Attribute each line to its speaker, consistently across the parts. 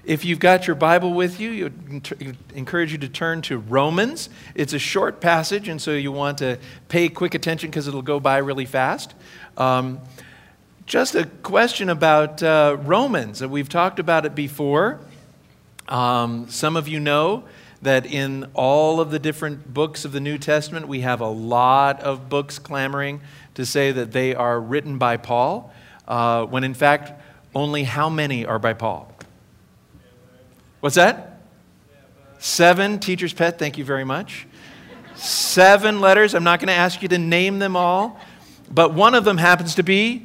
Speaker 1: If you've got your Bible with you, I encourage you to turn to Romans. It's a short passage, and so you want to pay quick attention because it'll go by really fast. Just a question about Romans. We've talked about it before. Some of you know that in all of the different books of the New Testament, we have a lot of books clamoring to say that they are written by Paul, when in fact, only how many are by Paul? What's that? 7. Teacher's pet, thank you very much. 7 letters. I'm not going to ask you to name them all, but one of them happens to be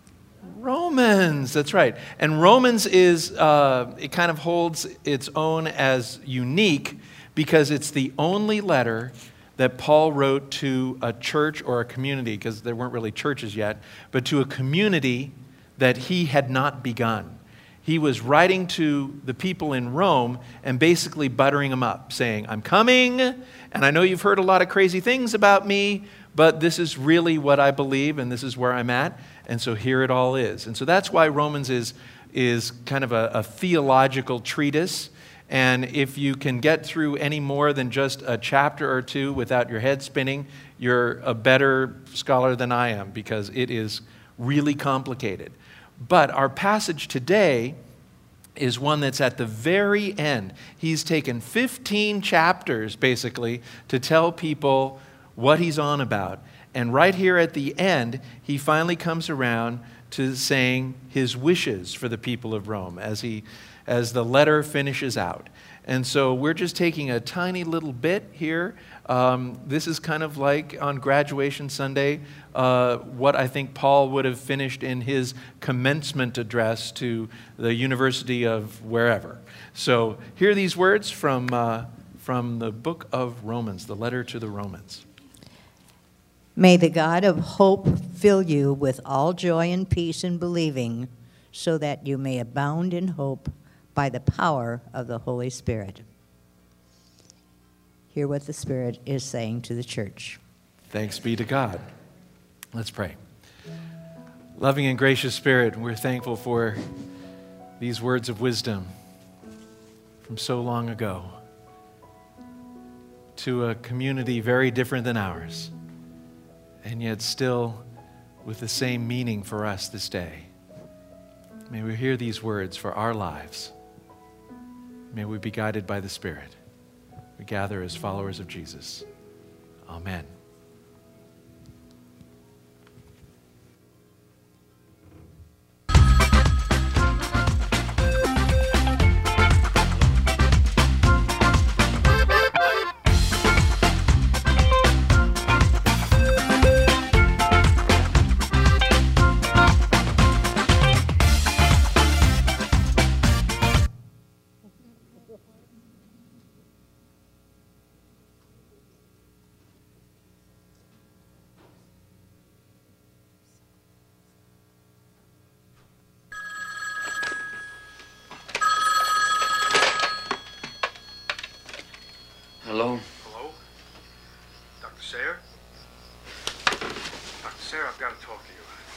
Speaker 1: Romans. That's right. And Romans is, it kind of holds its own as unique because it's the only letter that Paul wrote to a church or a community, because there weren't really churches yet, but to a community that he had not begun. He was writing to the people in Rome and basically buttering them up, saying, I'm coming, and I know you've heard a lot of crazy things about me, but this is really what I believe, and this is where I'm at, and so here it all is. And so that's why Romans is kind of a theological treatise, and if you can get through any more than just a chapter or two without your head spinning, you're a better scholar than I am, because it is really complicated. But our passage today is one that's at the very end. He's taken 15 chapters, basically, to tell people what he's on about. And right here at the end, he finally comes around to saying his wishes for the people of Rome as the letter finishes out. And so we're just taking a tiny little bit here. This is kind of like on graduation Sunday, what I think Paul would have finished in his commencement address to the University of wherever. So hear these words from the book of Romans, the letter to the Romans.
Speaker 2: May the God of hope fill you with all joy and peace in believing, so that you may abound in hope by the power of the Holy Spirit. Hear what the Spirit is saying to the church.
Speaker 1: Thanks be to God. Let's pray. Loving and gracious Spirit, we're thankful for these words of wisdom from so long ago to a community very different than ours, and yet still with the same meaning for us this day. May we hear these words for our lives. May we be guided by the Spirit. We gather as followers of Jesus. Amen.
Speaker 3: Hello?
Speaker 4: Hello? Dr. Sayre? Dr. Sayre, I've got to talk to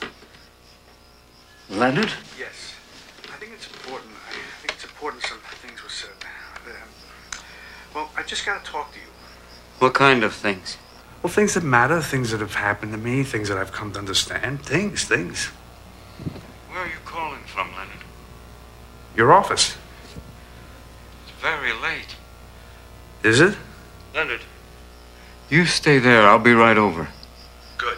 Speaker 4: you.
Speaker 3: Leonard?
Speaker 4: Yes. I think it's important. I think it's important some things were said. Well, I just got to talk to you.
Speaker 3: What kind of things?
Speaker 4: Well, things that matter, things that have happened to me, things that I've come to understand. Things.
Speaker 3: Where are you calling from, Leonard?
Speaker 4: Your office.
Speaker 3: It's very late.
Speaker 4: Is it?
Speaker 3: Leonard. You stay there. I'll be right over.
Speaker 4: Good.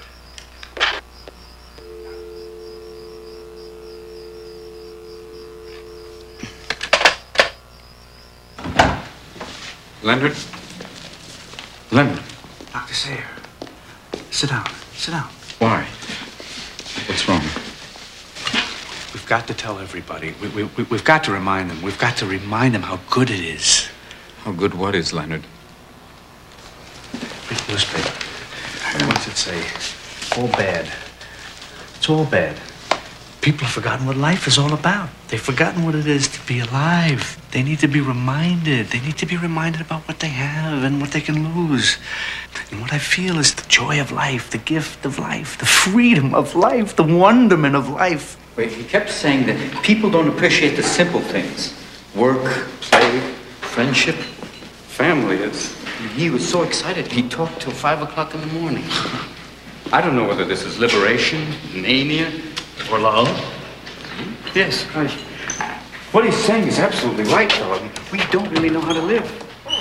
Speaker 3: Leonard? Leonard.
Speaker 4: Dr. Sayre. Sit down.
Speaker 3: Why? What's wrong?
Speaker 4: We've got to tell everybody. We've got to remind them. We've got to remind them how good it is.
Speaker 3: How good what is, Leonard?
Speaker 4: Read the newspaper. What's it say? All bad. It's all bad. People have forgotten what life is all about. They've forgotten what it is to be alive. They need to be reminded. They need to be reminded about what they have and what they can lose. And what I feel is the joy of life, the gift of life, the freedom of life, the wonderment of life.
Speaker 5: Wait, he kept saying that people don't appreciate the simple things.
Speaker 3: Work, play, friendship.
Speaker 4: Family is.
Speaker 3: He was so excited, he talked till 5 o'clock in the morning.
Speaker 4: I don't know whether this is liberation, mania, or love. Yes. What he's saying is absolutely right, though. We don't really know how to live.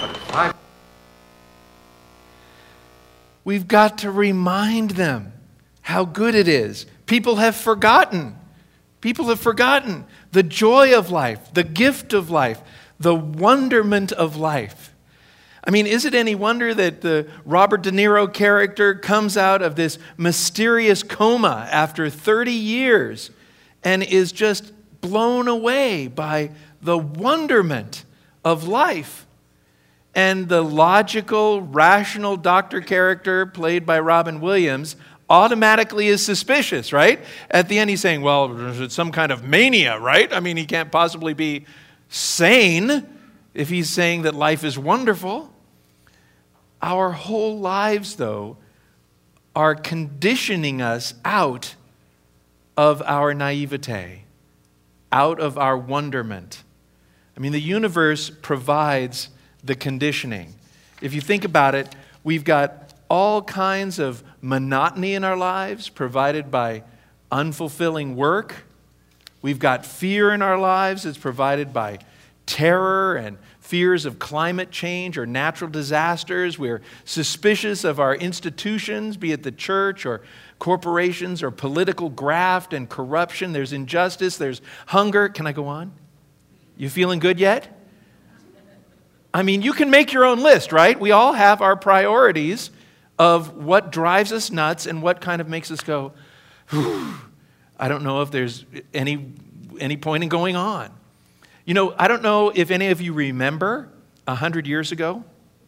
Speaker 1: We've got to remind them how good it is. People have forgotten. People have forgotten the joy of life, the gift of life, the wonderment of life. I mean, is it any wonder that the Robert De Niro character comes out of this mysterious coma after 30 years and is just blown away by the wonderment of life? And the logical, rational doctor character played by Robin Williams automatically is suspicious, right? At the end he's saying, well, it's some kind of mania, right? I mean, he can't possibly be sane if he's saying that life is wonderful. Our whole lives, though, are conditioning us out of our naivete, out of our wonderment. I mean, the universe provides the conditioning. If you think about it, we've got all kinds of monotony in our lives provided by unfulfilling work. We've got fear in our lives that's provided by terror and fears of climate change or natural disasters. We're suspicious of our institutions, be it the church or corporations or political graft and corruption. There's injustice, there's hunger. Can I go on? You feeling good yet? I mean, you can make your own list, right? We all have our priorities of what drives us nuts and what kind of makes us go, whew. I don't know if there's any point in going on. You know, I don't know if any of you remember 100 years ago.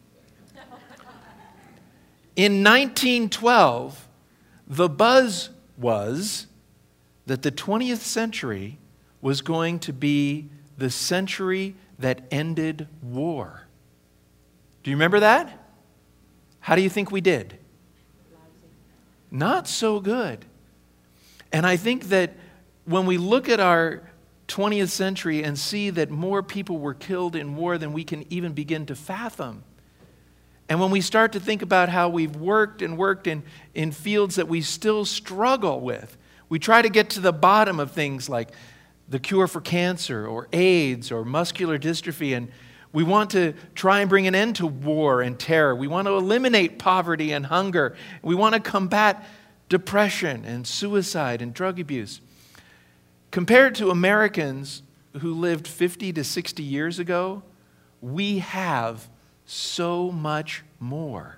Speaker 1: In 1912, the buzz was that the 20th century was going to be the century that ended war. Do you remember that? How do you think we did? Not so good. And I think that when we look at our 20th century and see that more people were killed in war than we can even begin to fathom, and when we start to think about how we've worked in fields that we still struggle with, we try to get to the bottom of things like the cure for cancer or AIDS or muscular dystrophy, and we want to try and bring an end to war and terror. We want to eliminate poverty and hunger. We want to combat depression and suicide and drug abuse. Compared to Americans who lived 50 to 60 years ago, we have so much more.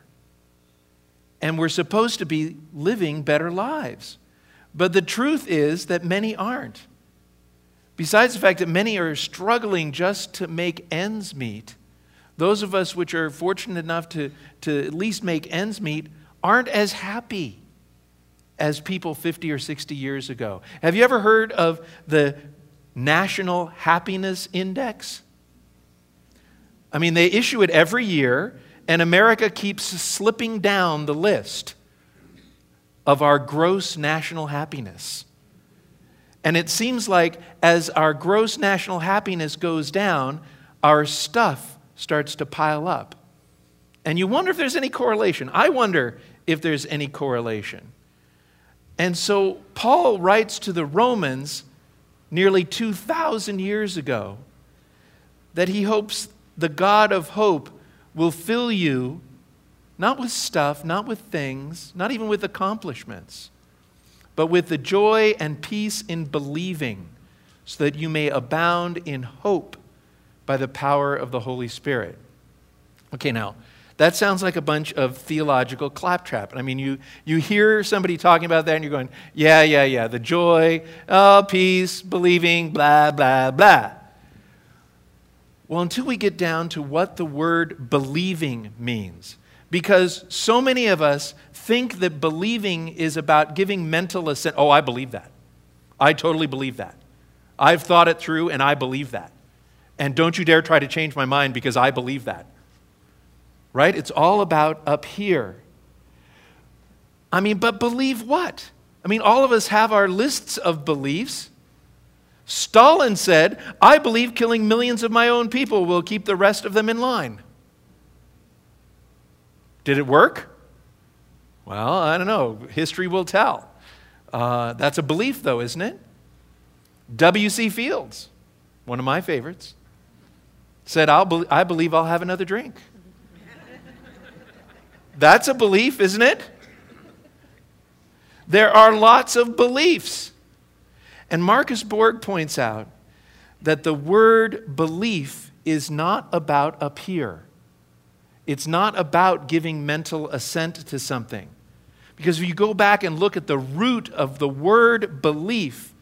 Speaker 1: And we're supposed to be living better lives. But the truth is that many aren't. Besides the fact that many are struggling just to make ends meet, those of us which are fortunate enough to at least make ends meet aren't as happy as people 50 or 60 years ago. Have you ever heard of the National Happiness Index? I mean, they issue it every year, and America keeps slipping down the list of our gross national happiness. And it seems like as our gross national happiness goes down, our stuff starts to pile up. And you wonder if there's any correlation. I wonder if there's any correlation. And so Paul writes to the Romans nearly 2,000 years ago that he hopes the God of hope will fill you not with stuff, not with things, not even with accomplishments, but with the joy and peace in believing, so that you may abound in hope by the power of the Holy Spirit. Okay, now, that sounds like a bunch of theological claptrap. I mean, you hear somebody talking about that and you're going, yeah, the joy, peace, believing, blah, blah, blah. Well, until we get down to what the word believing means, because so many of us think that believing is about giving mental assent. Oh, I believe that. I totally believe that. I've thought it through and I believe that. And don't you dare try to change my mind because I believe that. Right? It's all about up here. I mean, but believe what? I mean, all of us have our lists of beliefs, Stalin said, I believe killing millions of my own people will keep the rest of them in line. Did it work? Well, I don't know. History will tell. That's a belief, though, isn't it? W.C. Fields, one of my favorites, said, I believe I'll have another drink. That's a belief, isn't it? There are lots of beliefs. And Marcus Borg points out that the word belief is not about up here. It's not about giving mental assent to something. Because if you go back and look at the root of the word belief,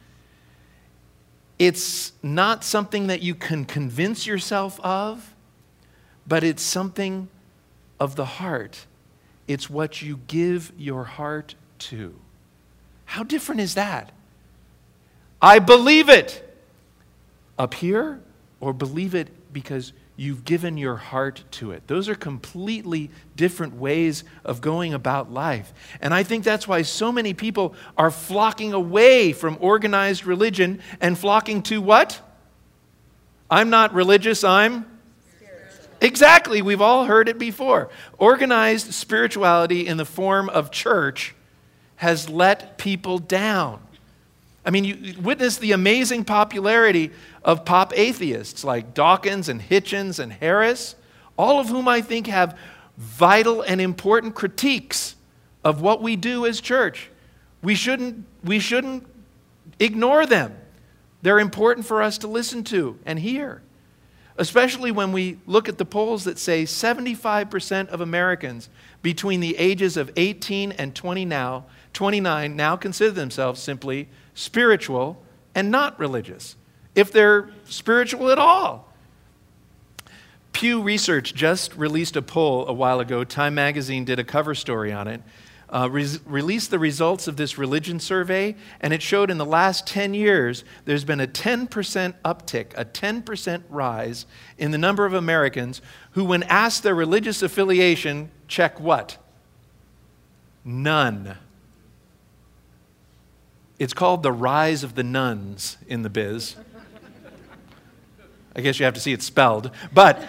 Speaker 1: it's not something that you can convince yourself of, but it's something of the heart. It's what you give your heart to. How different is that? I believe it up here, or believe it because you've given your heart to it. Those are completely different ways of going about life. And I think that's why so many people are flocking away from organized religion and flocking to what? I'm not religious, I'm spiritual. Exactly, we've all heard it before. Organized spirituality in the form of church has let people down. I mean, you witness the amazing popularity of pop atheists like Dawkins and Hitchens and Harris, all of whom I think have vital and important critiques of what we do as church. We shouldn't ignore them. They're important for us to listen to and hear, especially when we look at the polls that say 75% of Americans between the ages of 18 and 29 now consider themselves simply spiritual and not religious, if they're spiritual at all. Pew Research just released a poll a while ago. Time magazine did a cover story on it, released the results of this religion survey, and it showed in the last 10 years there's been a 10% uptick, a 10% rise in the number of Americans who, when asked their religious affiliation, check what? None. It's called the rise of the nuns in the biz. I guess you have to see it spelled. But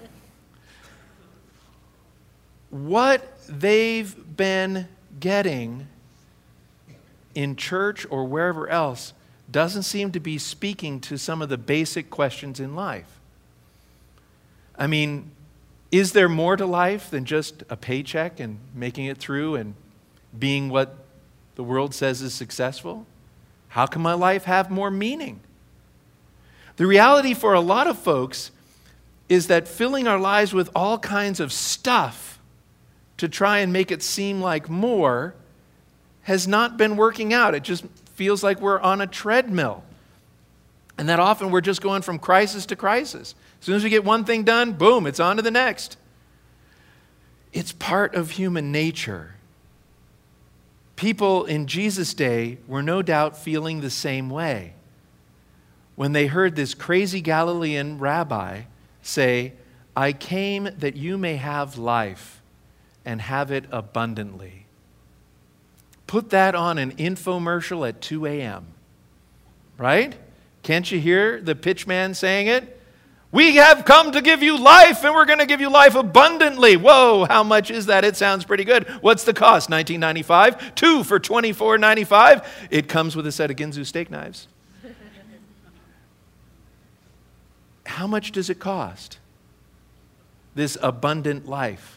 Speaker 1: what they've been getting in church or wherever else doesn't seem to be speaking to some of the basic questions in life. I mean, is there more to life than just a paycheck and making it through and being what the world says is successful? How can my life have more meaning? The reality for a lot of folks is that filling our lives with all kinds of stuff to try and make it seem like more has not been working out. It just feels like we're on a treadmill. And that often we're just going from crisis to crisis. As soon as we get one thing done, boom, it's on to the next. It's part of human nature. People in Jesus' day were no doubt feeling the same way when they heard this crazy Galilean rabbi say, I came that you may have life and have it abundantly. Put that on an infomercial at 2 a.m., right? Can't you hear the pitchman saying it? We have come to give you life, and we're going to give you life abundantly. Whoa, how much is that? It sounds pretty good. What's the cost? $19.95? 2 for $24.95. It comes with a set of Ginsu steak knives. How much does it cost? This abundant life.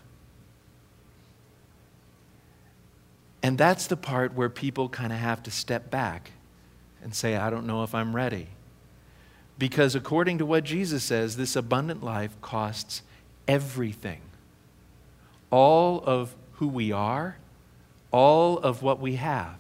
Speaker 1: And that's the part where people kind of have to step back and say, I don't know if I'm ready. Because according to what Jesus says, this abundant life costs everything. All of who we are, all of what we have.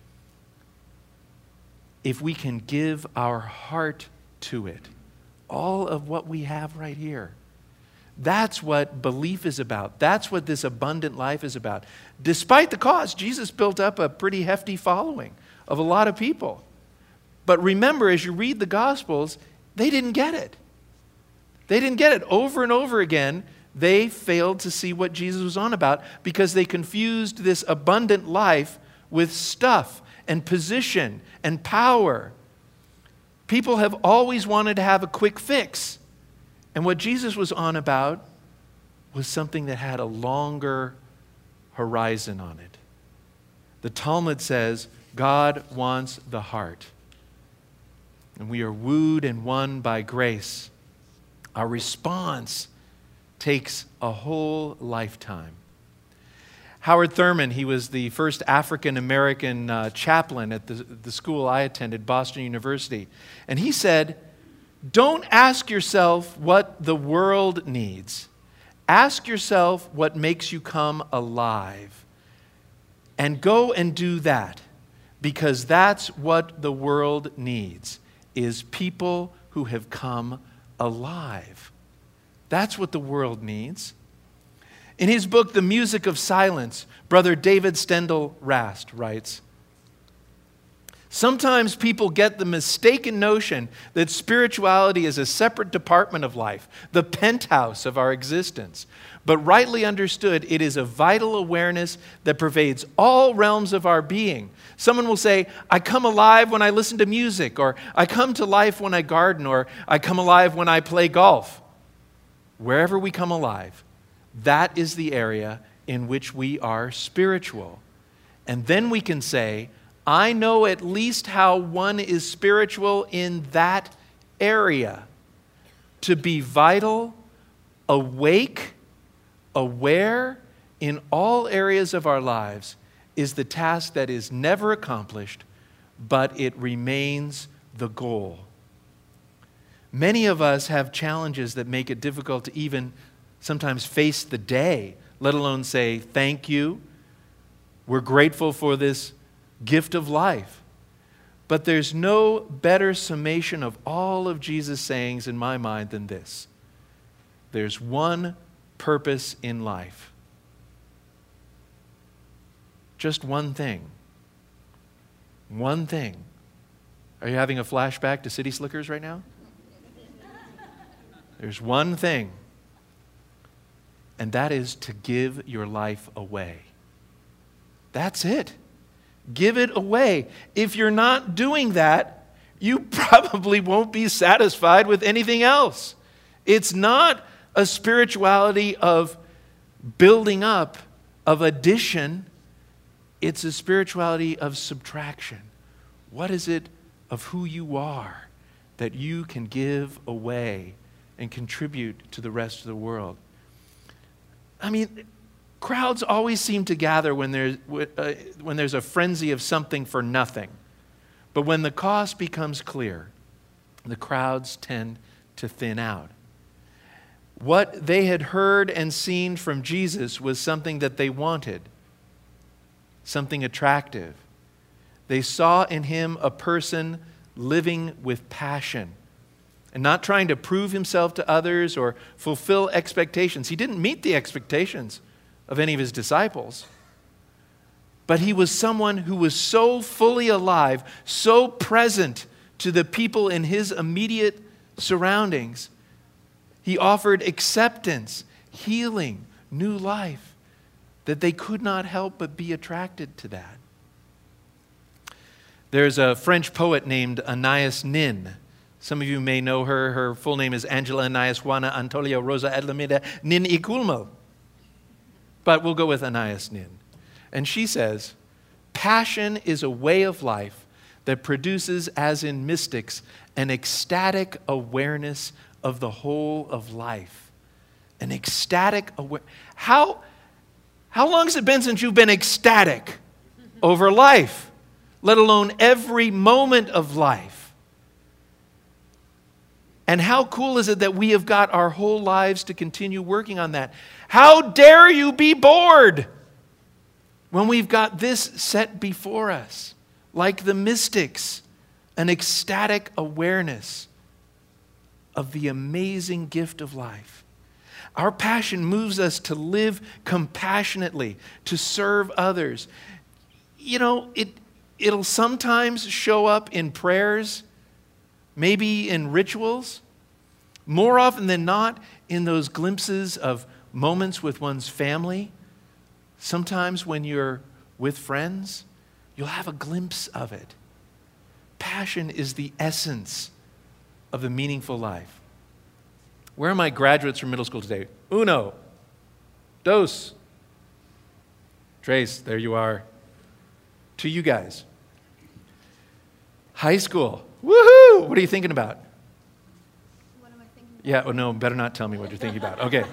Speaker 1: If we can give our heart to it, all of what we have right here. That's what belief is about. That's what this abundant life is about. Despite the cost, Jesus built up a pretty hefty following of a lot of people. But remember, as you read the Gospels, they didn't get it. They didn't get it. Over and over again, they failed to see what Jesus was on about because they confused this abundant life with stuff and position and power. People have always wanted to have a quick fix. And what Jesus was on about was something that had a longer horizon on it. The Talmud says God wants the heart. And we are wooed and won by grace. Our response takes a whole lifetime. Howard Thurman, he was the first African-American chaplain at the school I attended, Boston University. And he said, don't ask yourself what the world needs. Ask yourself what makes you come alive. And go and do that, because that's what the world needs, is people who have come alive. That's what the world needs. In his book, The Music of Silence, Brother David Stendhal Rast writes, sometimes people get the mistaken notion that spirituality is a separate department of life, the penthouse of our existence. But rightly understood, it is a vital awareness that pervades all realms of our being. Someone will say, I come alive when I listen to music, or I come to life when I garden, or I come alive when I play golf. Wherever we come alive, that is the area in which we are spiritual. And then we can say, I know at least how one is spiritual in that area. To be vital, awake, aware in all areas of our lives is the task that is never accomplished, but it remains the goal. Many of us have challenges that make it difficult to even sometimes face the day, let alone say thank you. We're grateful for this gift of life. But there's no better summation of all of Jesus' sayings in my mind than this. There's one purpose in life. Just one thing. One thing. Are you having a flashback to City Slickers right now? There's one thing, and that is to give your life away. That's it. Give it away. If you're not doing that, you probably won't be satisfied with anything else. It's not a spirituality of building up, of addition. It's a spirituality of subtraction. What is it of who you are that you can give away and contribute to the rest of the world? I mean, crowds always seem to gather when there's a frenzy of something for nothing. But when the cost becomes clear, the crowds tend to thin out. What they had heard and seen from Jesus was something that they wanted, something attractive. They saw in him a person living with passion and not trying to prove himself to others or fulfill expectations. He didn't meet the expectations of any of his disciples. But he was someone who was so fully alive, so present to the people in his immediate surroundings. He offered acceptance, healing, new life, that they could not help but be attracted to that. There's a French poet named Anais Nin. Some of you may know her. Her full name is Angela Anais Juana Antolia Rosa Edlamida Nin y Culmo. But we'll go with Anais Nin. And she says, passion is a way of life that produces, as in mystics, an ecstatic awareness of the whole of life. An ecstatic awareness. How long has it been since you've been ecstatic over life, let alone every moment of life? And how cool is it that we have got our whole lives to continue working on that? How dare you be bored when we've got this set before us? Like the mystics, an ecstatic awareness of the amazing gift of life. Our passion moves us to live compassionately, to serve others. You know, it'll sometimes show up in prayers, maybe in rituals, more often than not in those glimpses of moments with one's family. Sometimes when you're with friends, you'll have a glimpse of it. Passion is the essence of the meaningful life. Where are my graduates from middle school today? Uno, dos, tres, there you are. To you guys. High school, woohoo! What are you thinking about?
Speaker 5: What am I thinking about?
Speaker 1: Yeah, oh no, better not tell me what you're thinking about. Okay.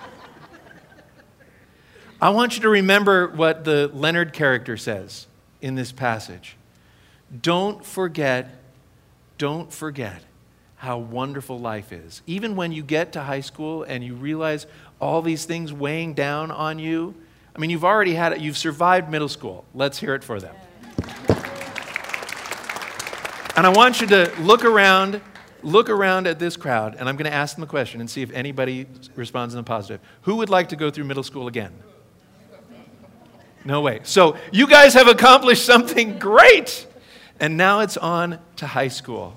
Speaker 1: I want you to remember what the Leonard character says in this passage. Don't forget how wonderful life is. Even when you get to high school and you realize all these things weighing down on you, I mean, you've already had it. You've survived middle school. Let's hear it for them. And I want you to look around at this crowd, and I'm going to ask them a question and see if anybody responds in the positive. Who would like to go through middle school again? No way. So you guys have accomplished something great. And now it's on to high school.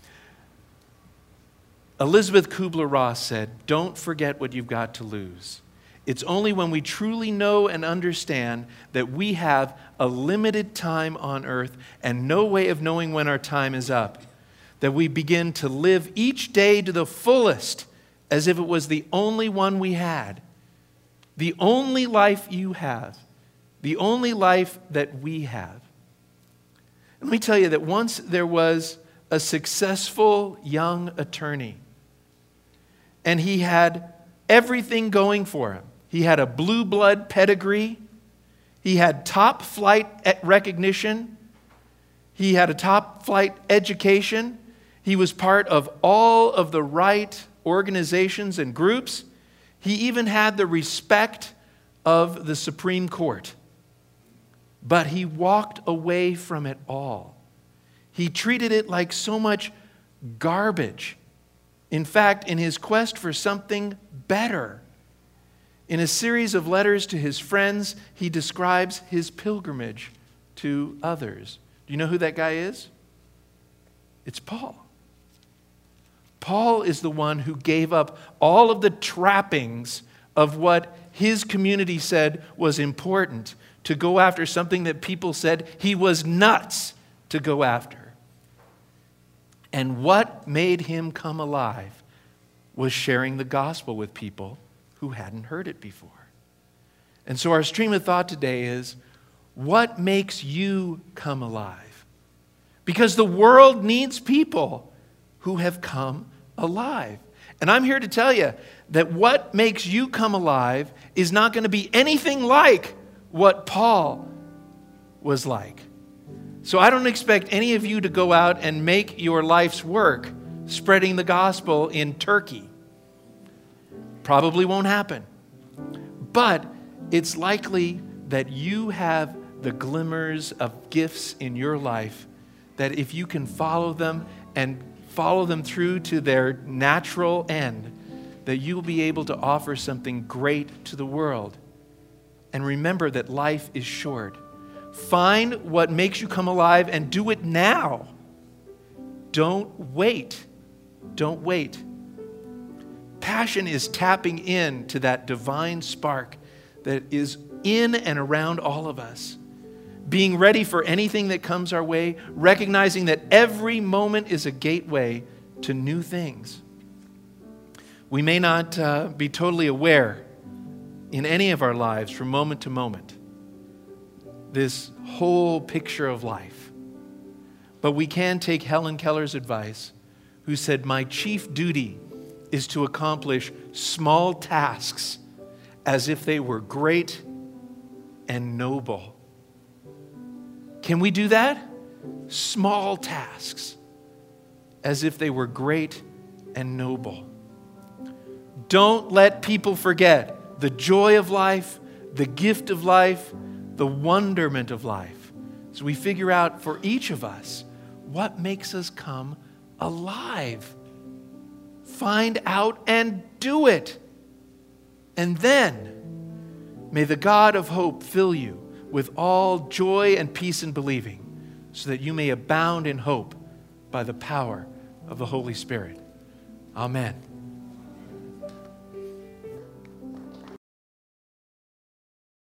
Speaker 1: Elizabeth Kubler-Ross said, "Don't forget what you've got to lose. It's only when we truly know and understand that we have a limited time on earth and no way of knowing when our time is up, that we begin to live each day to the fullest as if it was the only one we had, the only life you have, the only life that we have." Let me tell you that once there was a successful young attorney, and he had everything going for him. He had a blue blood pedigree. He had top flight recognition. He had a top flight education. He was part of all of the right organizations and groups. He even had the respect of the Supreme Court. But he walked away from it all. He treated it like so much garbage. In fact, in his quest for something better, in a series of letters to his friends, he describes his pilgrimage to others. Do you know who that guy is? It's Paul. Paul is the one who gave up all of the trappings of what his community said was important to go after something that people said he was nuts to go after. And what made him come alive was sharing the gospel with people who hadn't heard it before. And so our stream of thought today is, what makes you come alive? Because the world needs people who have come alive. And I'm here to tell you that what makes you come alive is not going to be anything like what Paul was like. So I don't expect any of you to go out and make your life's work spreading the gospel in Turkey. Probably won't happen. But it's likely that you have the glimmers of gifts in your life that if you can follow them and follow them through to their natural end, that you'll be able to offer something great to the world. And remember that life is short. Find what makes you come alive and do it now. Don't wait. Don't wait. Passion is tapping into that divine spark that is in and around all of us. Being ready for anything that comes our way, recognizing that every moment is a gateway to new things. We may not be totally aware in any of our lives from moment to moment this whole picture of life. But we can take Helen Keller's advice, who said, "My chief duty is to accomplish small tasks as if they were great and noble." Can we do that? Small tasks as if they were great and noble. Don't let people forget the joy of life, the gift of life, the wonderment of life. So we figure out for each of us what makes us come alive. Find out and do it. And then may the God of hope fill you with all joy and peace in believing, so that you may abound in hope by the power of the Holy Spirit. Amen.